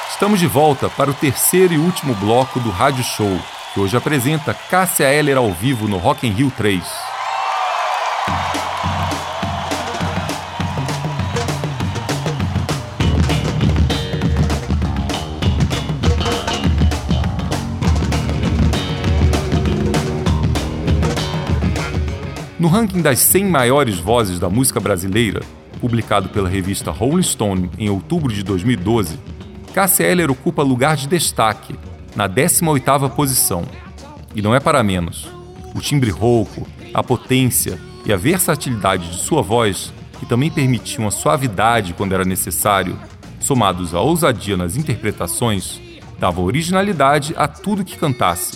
Estamos de volta para o terceiro e último bloco do Rádio Show, que hoje apresenta Cássia Eller ao vivo no Rock in Rio 3. No ranking das 100 maiores vozes da música brasileira, publicado pela revista Rolling Stone em outubro de 2012, Cássia Eller ocupa lugar de destaque, na 18ª posição. E não é para menos. O timbre rouco, a potência e a versatilidade de sua voz, que também permitiam a suavidade quando era necessário, somados à ousadia nas interpretações, dava originalidade a tudo que cantasse.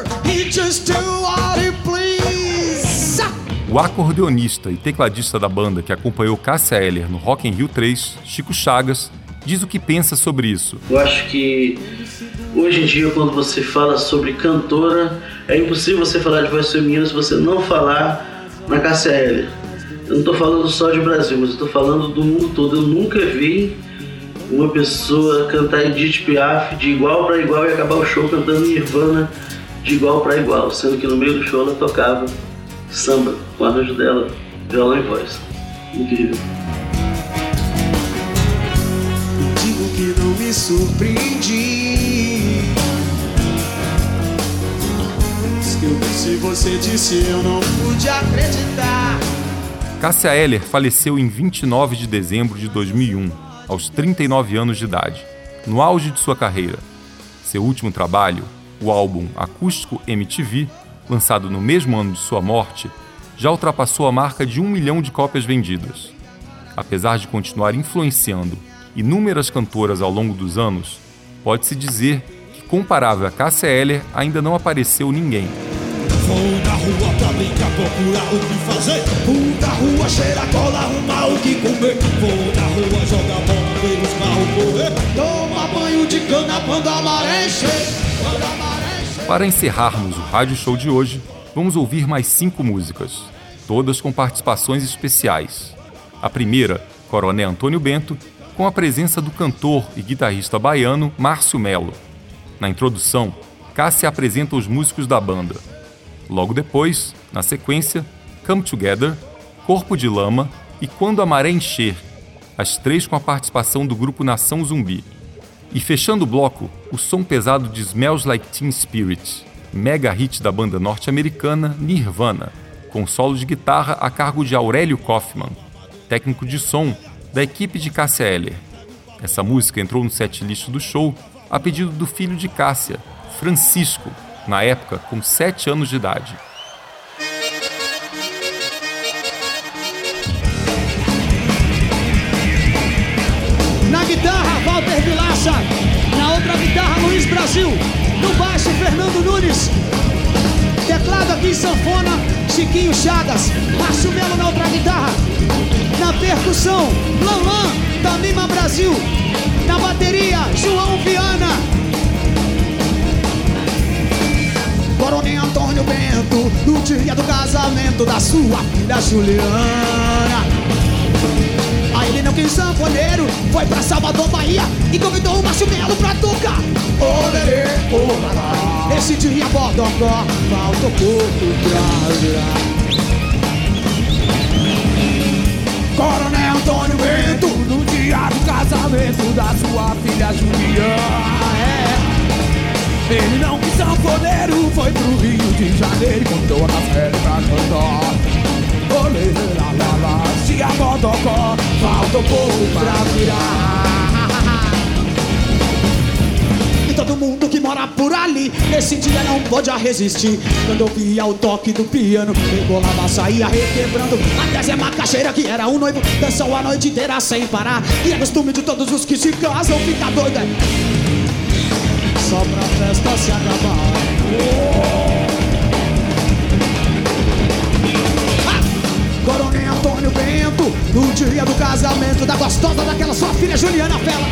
O acordeonista e tecladista da banda que acompanhou Cássia Eller no Rock in Rio 3, Chico Chagas, diz o que pensa sobre isso. Eu acho que hoje em dia, quando você fala sobre cantora, é impossível você falar de voz feminina se você não falar na Cássia Eller. Eu não estou falando só de Brasil, mas eu estou falando do mundo todo. Eu nunca vi uma pessoa cantar Edith Piaf de igual para igual e acabar o show cantando Nirvana de igual para igual, sendo que no meio do show ela tocava samba com o arranjo dela, violão e voz. Incrível. Digo que não me surpreendi. Diz que eu pensei, você disse, eu não pude acreditar. Cássia Eller faleceu em 29 de dezembro de 2001, aos 39 anos de idade, no auge de sua carreira. Seu último trabalho, o álbum Acústico MTV, lançado no mesmo ano de sua morte, já ultrapassou a marca de 1 milhão de cópias vendidas. Apesar de continuar influenciando inúmeras cantoras ao longo dos anos, pode-se dizer que, comparável a Cássia Eller, ainda não apareceu ninguém. Vou na rua pra brincar, procurar o que fazer. Vou na rua, cheirar cola, arrumar o que comer. Vou na rua, jogar bola, ver os carros correr. Toma banho de cana quando a maré encher. Para encerrarmos o Rádio Show de hoje, vamos ouvir mais 5 músicas, todas com participações especiais. A primeira, Coronel Antônio Bento, com a presença do cantor e guitarrista baiano Márcio Melo. Na introdução, Cássia apresenta os músicos da banda. Logo depois, na sequência, Come Together, Corpo de Lama e Quando a Maré Encher, as 3 com a participação do grupo Nação Zumbi. E fechando o bloco, o som pesado de Smells Like Teen Spirit, mega hit da banda norte-americana Nirvana, com solo de guitarra a cargo de Aurélio Kaufman, técnico de som da equipe de Cássia Eller. Essa música entrou no setlist do show a pedido do filho de Cássia, Francisco, na época com 7 anos de idade. Na guitarra, Walter Vilaça. Na outra guitarra, Luiz Brasil. No baixo, Fernando Nunes. Teclado aqui em sanfona, Chiquinho Chagas. Márcio Melo na outra guitarra. Na percussão, Lanlan, da Mima Brasil. Na bateria, João Viana. Coronel Antônio Bento, no dia do casamento da sua filha Juliana. Aí ele não quis sanfoneiro, foi pra Salvador, Bahia, e convidou o Márcio Melo pra tocar. Olerê, olará. Esse dia Bodocó, falta pouco pra virar. Coronel Antônio Bento, no dia do casamento da sua filha Juliana. Ele não quis sanfoneiro, foi pro Rio de Janeiro e convidou a Cássia pra cantar. Olê, lá, lá, lá, se a Bodocó, falta pouco pra virar. E todo mundo que mora por ali, nesse dia não pôde resistir. Quando ouvia o toque do piano, rebolava, saía requebrando. Até Zé Macaxeira, que era um noivo, dançou a noite inteira sem parar. E é costume de todos os que se casam, fica doido, só pra festa se acabar. Coronel Antônio Bento, no dia do casamento da gostosa daquela sua filha Juliana Fela.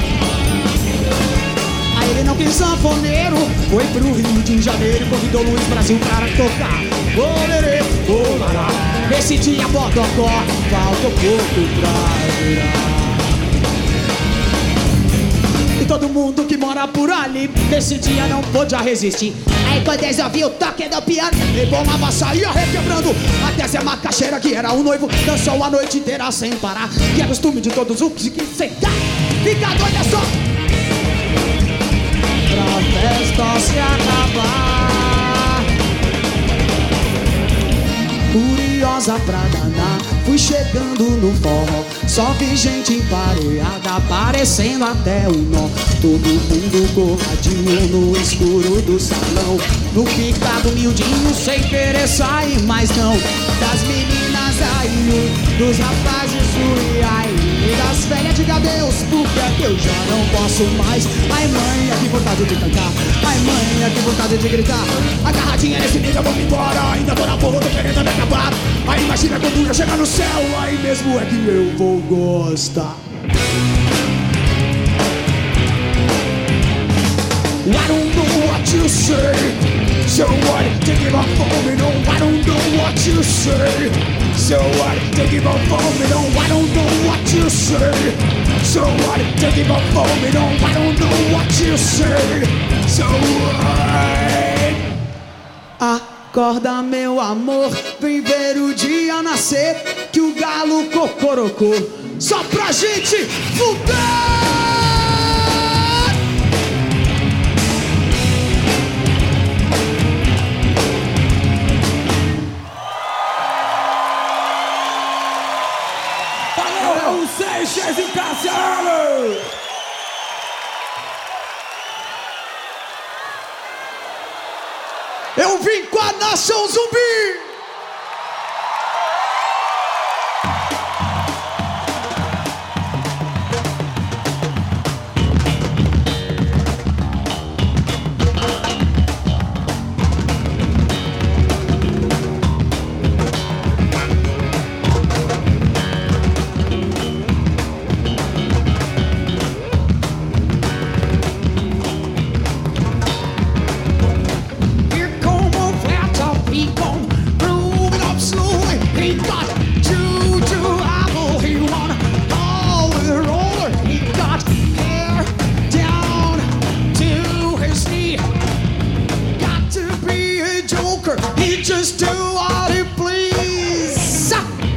Aí ele não quis sanfoneiro, foi pro Rio de Janeiro e convidou Luiz Brasil para tocar. Olerê, olará. Nesse dia Bodocó, falta pouco pra virar. E todo todo mundo que mora por ali nesse dia não podia resistir. Aí quando eles ouviam o toque do piano, rebolava, saía requebrando. Até Zé Macaxeira, que era o noivo, dançou a noite inteira sem parar. Que é costume de todos os que sentar. Fica doido, é só pra festa se acabar. Curiosa pra danar, fui chegando no forró. Só vi gente empareada, aparecendo até o nó. Todo mundo corradinho no escuro do salão, no picado miudinho, sem querer sair mais não. Das meninas aí, dos rapazes ai, e das velhas de Deus, porque é que eu já não posso mais. Ai mãe, que vontade de cantar. Ai mãe, que vontade de gritar. Agarradinha nesse nível, eu vou me embora. Ainda tô na porra, tô querendo me acabar. Aí imagina quando eu chegar no céu, aí mesmo é que eu vou gostar. I don't know what you say, so what? Take it off for me, no, I don't know what you say. So what? Take it off for me, no, I don't know what you say. So what? Take it off for me, no, I don't know what you say. So what? Acorda meu amor, vem ver o dia nascer, que o galo cocorocou, só pra gente fuder. Seixas e Cassiano! Eu vim com a Nação Zumbi! Just do what he please.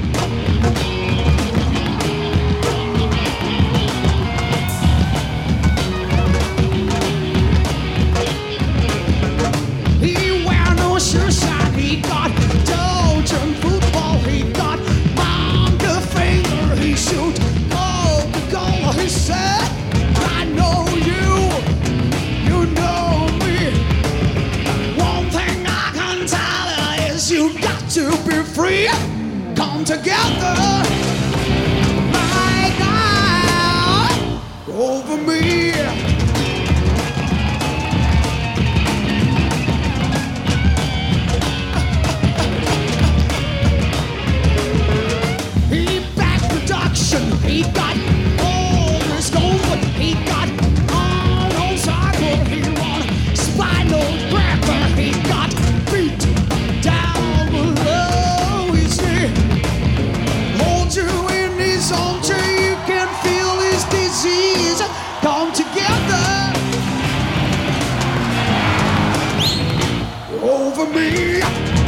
He wear no shoes and he got Belgian football. He got manga finger. He shoot Coca-Cola. He said, I know you, you know me. One thing I can tell is you got to be free. Come together, my God, over me. He back production. He got all his gold, but he got Arnold Cyber. He won Spinal Cracker. He got beat down below his knee. Hold you in his arms till you can feel his disease. Come together over me.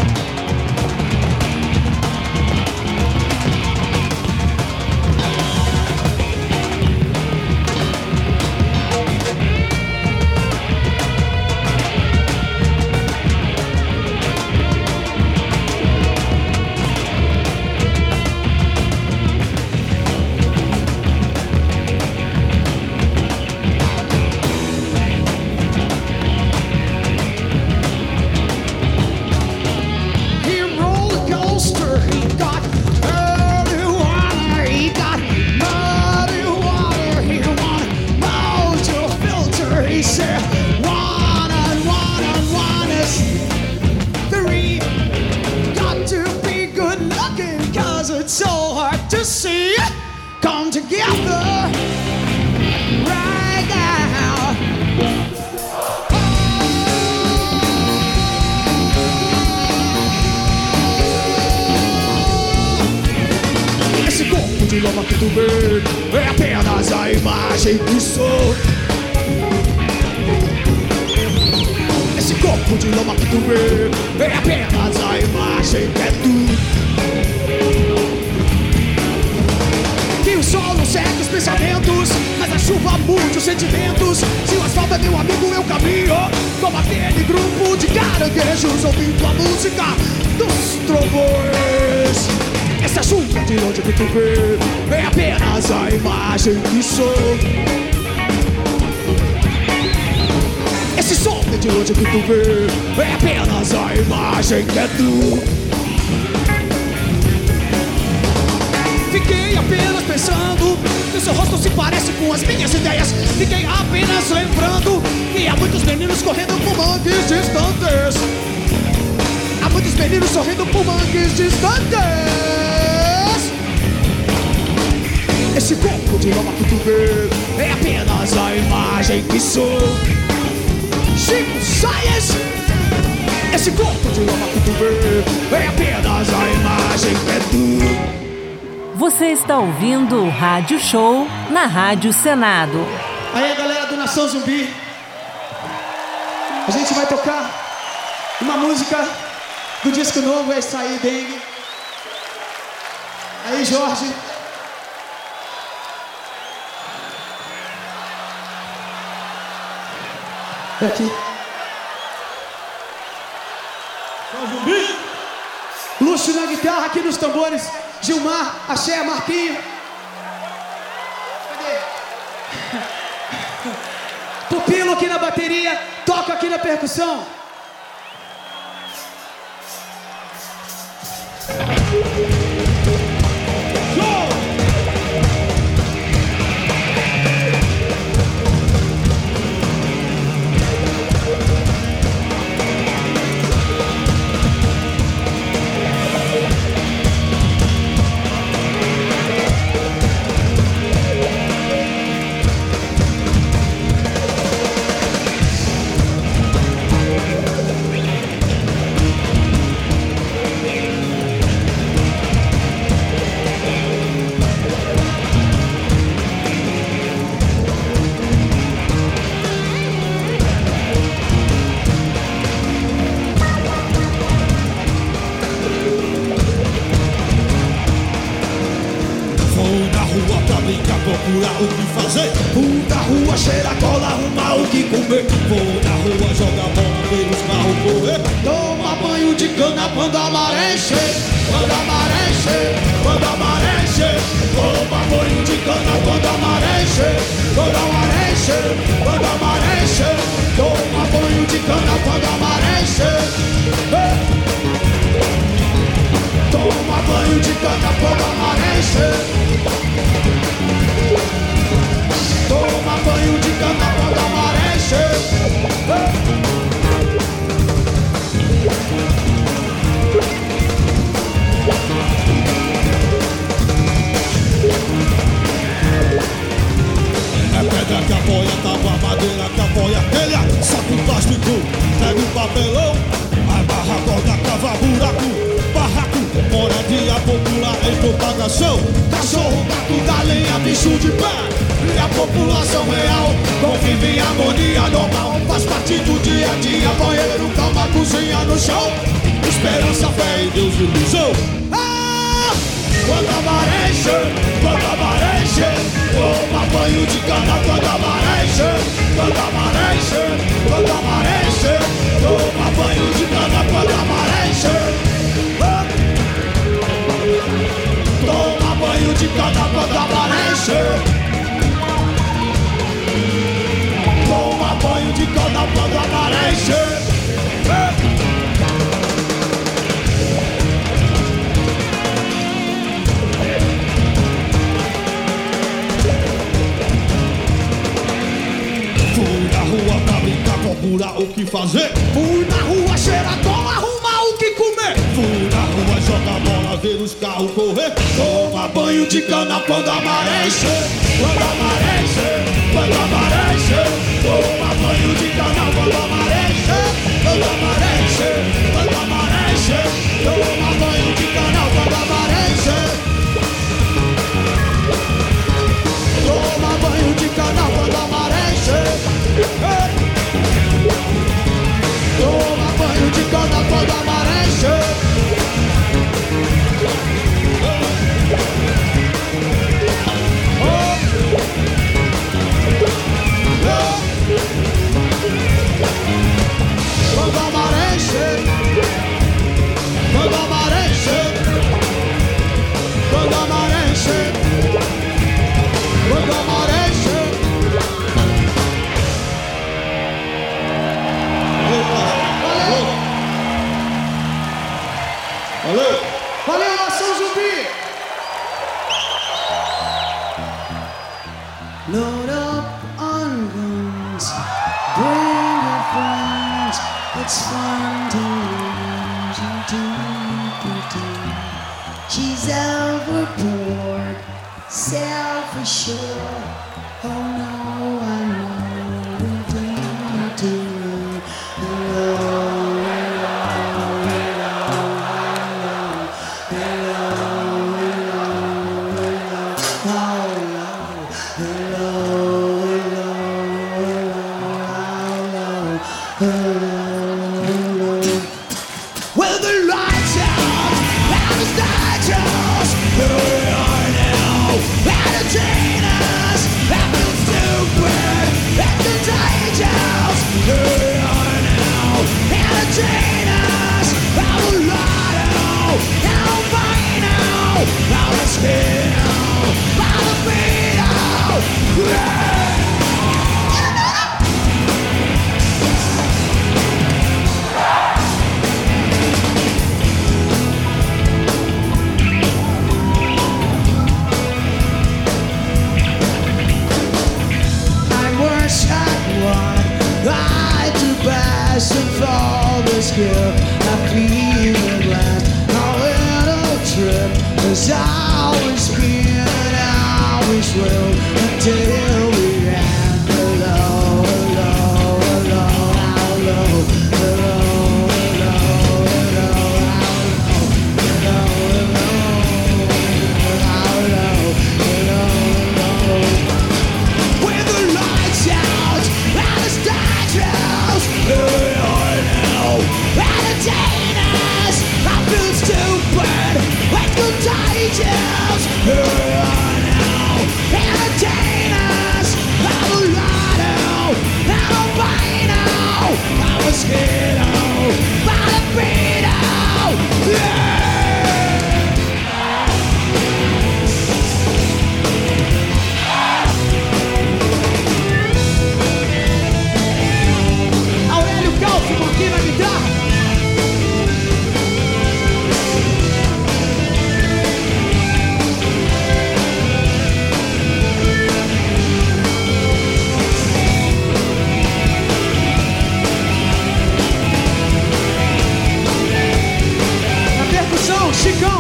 It's so hard to see. Come together right now. Esse corpo de lama que tu vê é apenas a imagem que sou. corpo de lama que tu vê é apenas a imagem que é tu. Que o sol não segue os pensamentos, mas a chuva mude os sentimentos. Se o asfalto é meu amigo, eu caminho como aquele grupo de caranguejos ouvindo a música dos trovões. Essa chuva de longe que tu vê é apenas a imagem que sou. Esse som de longe que tu vê é apenas a imagem que é tu. Fiquei apenas pensando que o seu rosto se parece com as minhas ideias. Fiquei apenas lembrando que há muitos meninos correndo por mangues distantes. Há muitos meninos sorrindo por mangues distantes. Esse corpo de lama que tu vê é apenas a imagem que sou. Chico Science. Esse corpo de lama que tu vê é apenas a imagem que é tu. Você está ouvindo o Rádio Show na Rádio Senado. Aí, galera do Nação Zumbi, a gente vai tocar uma música do disco novo, é Sair Dengue. Aí, Jorge. É aqui. Zumbi. Luxo na guitarra, aqui nos tambores. Gilmar, Axé, Marquinho. Cadê? Pupilo aqui na bateria, toca aqui na percussão. Procurar o que fazer. Vou na rua cheirar cola, arrumar o que comer. Vou na rua jogar bola, ver os carros correr. Toma banho de cana quando a maré encher. Quando a maré encher, quando a maré encher. Toma banho de cana quando a maré encher. Quando a maré encher, quando a maré encher. Toma banho de cana quando a maré encher. Toma banho de cana quando a maré encher. Toma banho de cana quando a maré encher. É pedra que apoia, tábua, madeira que apoia, telha, saco plástico, pega o papelão, amarra a corda, cava buraco, barraco, moradia popular em propagação. Cachorro, gato, galinha, bicho de pé. E a população real convive em harmonia normal. Faz parte do dia a dia, banheiro, cama, cozinha no chão. Esperança, fé em Deus e ilusão. Quando a maré encher, quando a maré encher. Toma banho de cana quando a maré encher. Quando a maré encher, quando a maré encher. Toma banho de cana quando a maré encher. Toma banho de cana quando a maré encher. Toma banho de cana quando a maré encher. Fui na rua pra brincar, procurar o que fazer. Fui na rua cheirar cola, arrumar o que comer. Fui na rua jogar bola, ver os carros correr. Toma banho de cana quando a maré encher. Quando a maré encher, quando a maré encher. Toma banho de cana quando a maré encher. Quando a maré encher, quando a maré encher. Toma banho de cana quando a maré encher. Toma banho de cana quando a maré encher. Toma best of all this gear. Happy and glad our little trip has always been and always will until we end. Hello, hello, hello, hello, hello, hello, hello, hello, hello, hello. With the lights out and the statues, here we are now. Entertain us, I feel stupid, it's contagious. Here we are now. Entertain us, I'm a lotto, I'm a bino, I'm a mosquito, I'm a beetle, yeah! Aurélio Calço aqui na guitarra. Na percussão, Chicão.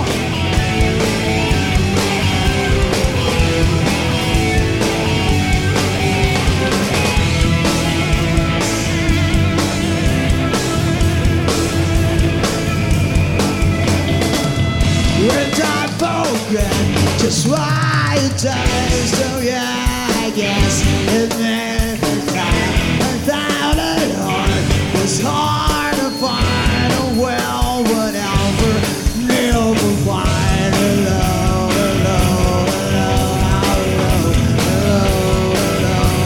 And I forget just why it does. So yeah, I guess it meant without it hard. It's hard to find a well, whatever. Never find a love, a love, a love, a love, a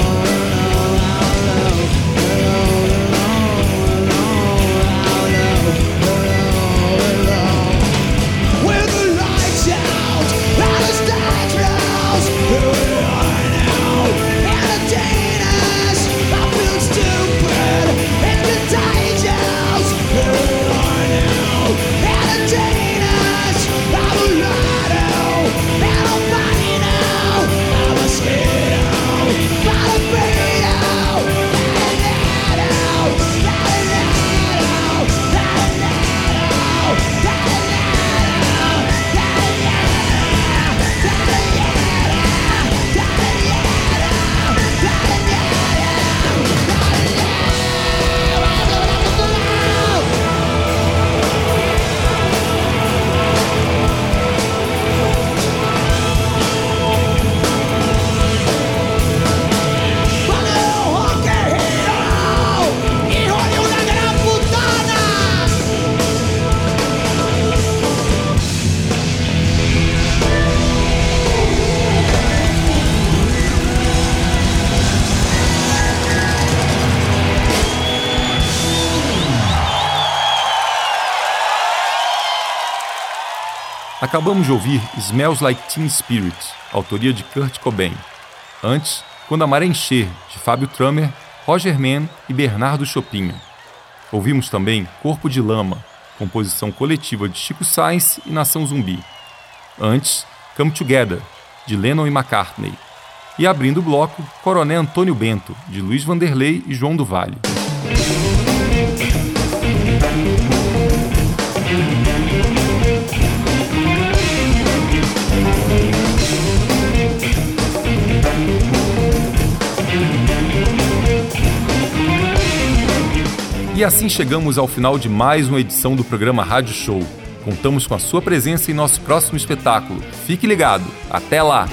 love. With the lights out and the statues, here we are now. Entertain us, I feel stupid, it's contagious. Here we are now. Entertain us, I'm a lotto, and I'm body now. I'm a mosquito, I'm a beetle, Acabamos de ouvir Smells Like Teen Spirit, autoria de Kurt Cobain. Antes, Quando a Maré Encher, de Fábio Tramer, Roger Mann e Bernardo Chopin. Ouvimos também Corpo de Lama, composição coletiva de Chico Science e Nação Zumbi. Antes, Come Together, de Lennon e McCartney. E abrindo o bloco, Coronel Antônio Bento, de Luiz Vanderlei e João do Vale. E assim chegamos ao final de mais uma edição do programa Rádio Show. Contamos com a sua presença em nosso próximo espetáculo. Fique ligado. Até lá!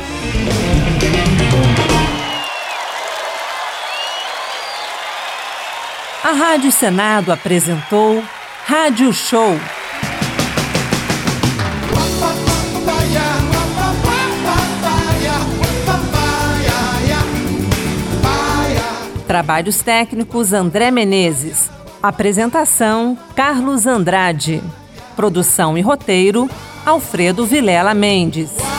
A Rádio Senado apresentou Rádio Show. Trabalhos técnicos André Menezes. Apresentação Carlos Andrade. Produção e roteiro Alfredo Vilela Mendes.